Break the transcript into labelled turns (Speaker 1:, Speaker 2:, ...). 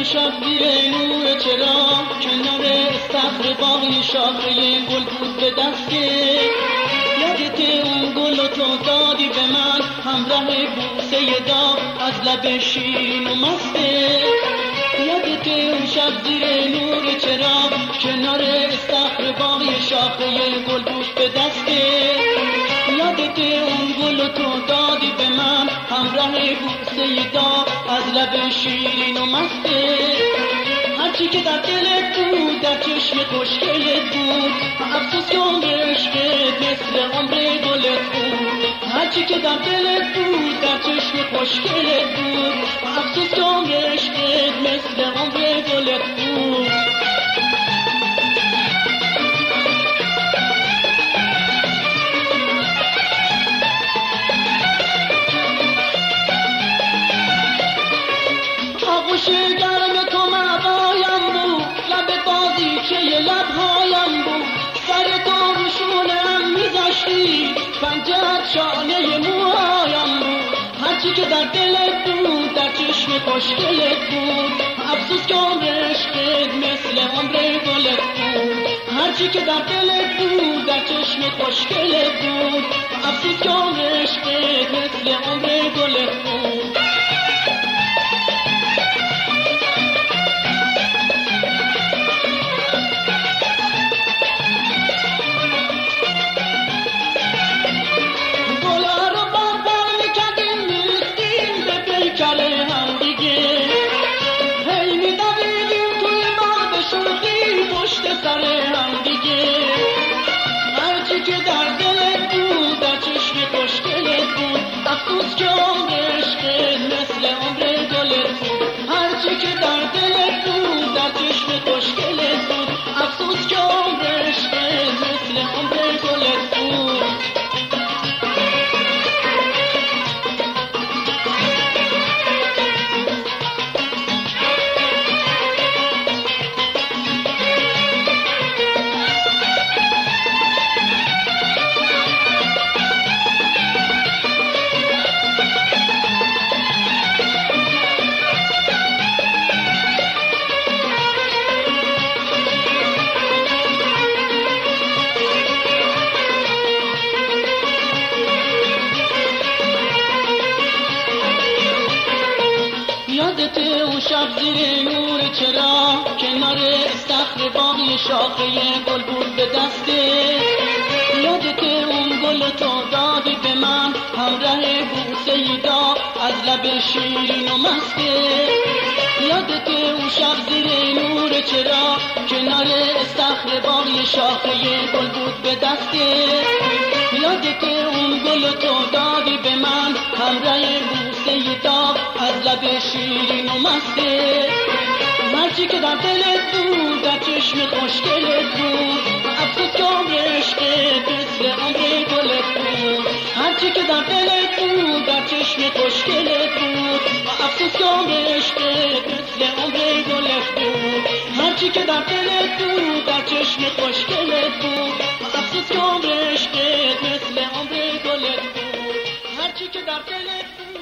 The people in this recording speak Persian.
Speaker 1: شب زیر نور چراغ کنار استخر باغی شاخه گل بود به دسته. یادت اون گل و تو دادی به من همراه بوسه داغ از لب شیرین و مسته. یادت اون شب زیر نور چراغ کنار استخر باغی شاخه گل بود به دسته. یادت اون گل و تو دادی به من همراه بوسه داغ از لب شیرین و مسته. هرچی که در دلت بود در چشم خوشگلت بود، افسوس که عمر عشقت مثل عمر گلت بود. هرچی که در دلت بود در چشم خوشگلت بود، افسوس که عمر عشقت مثل عمر گلت بود. آغوش گرم تو مهوایم بود، لب بازیچه لبهایم بود. سر تو رو شونه‌ام میذاشتی، پنجه‌ات شانه موهایم بود. هرچی که در دلت بود در چشم خوشگلت بود، افسوس که عمر عشقت مثل عمر گلت بود. هرچی که در دلت بود در چشم خوشگلت بود، افسوس که عمر عشقت مثل عمر گلت بود. افسوس که عمر عشقت مثل عمر گلت بود. هرچی که در دلت بود در چشم خوشگلت بود، افسوس که عمر عشقت مثل عمر گلت بود. یادت اون شب زیر نور چراغ کنار استخر باغی شاخه گل بود به دسته. یادت اون گل تو دادی به من همراه بوسه داغ از لب شیرین و مسته. یادت اون شب زیر نور چراغ کنار استخر باغی شاخه گل بود به دسته. یادت اون گل تو دادی به من همراه بوسه داغ از لب شیرین و مسته. هرچی که در دلت بود در چشم خوشگلت بود، افسوس که عمر عشقت مثل عمر گلت بود. هرچی که در دلت بود در چشم خوشگلت بود، افسوس که عمر عشقت مثل عمر گلت بود. هرچی که در دلت بود در چشم خوشگلت بود، افسوس که عمر عشقت مثل عمر گلت بود. هرچی که در دلت بود